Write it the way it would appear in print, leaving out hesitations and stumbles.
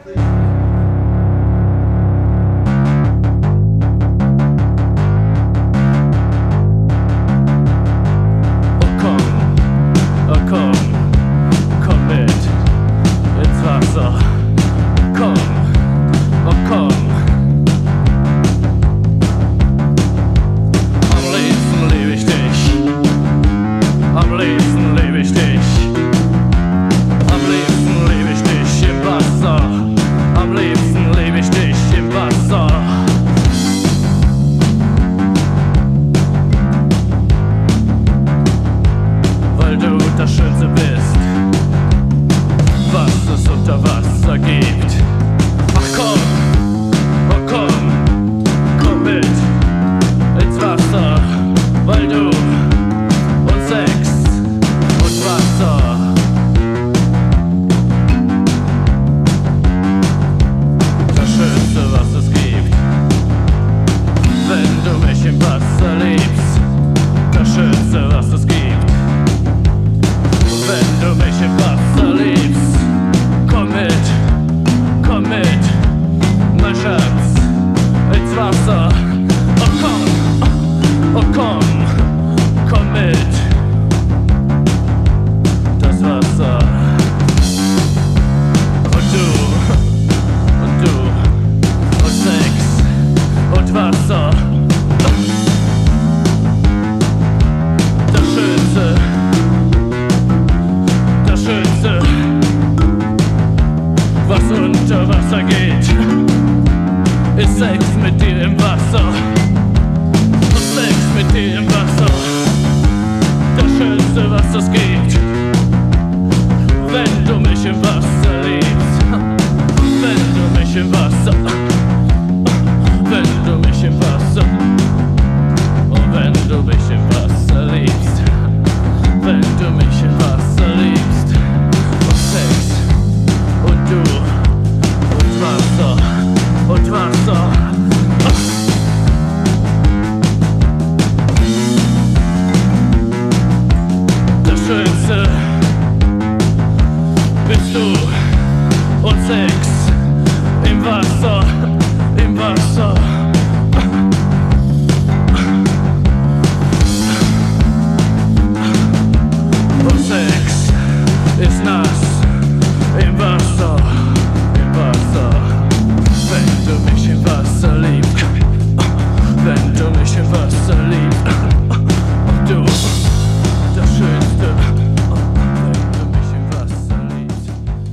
Das Schönste bist, was es unter Wasser gibt. Ach komm, oh komm, komm mit ins Wasser, weil du und Sex und Wasser. Das Schönste, was es gibt, wenn du mich im Wasser liebst. Das Schönste, was es gibt, wenn du mich im Wasser liebst. Komm mit, mein Schatz, ins Wasser. Oh komm mit, das Wasser. Und du, und Sex und Wasser. Das Schönste, was unter Wasser geht, ist Sex mit dir im Wasser. Und Sex mit dir im Wasser. Das Schönste, was es gibt, wenn du mich im Wasser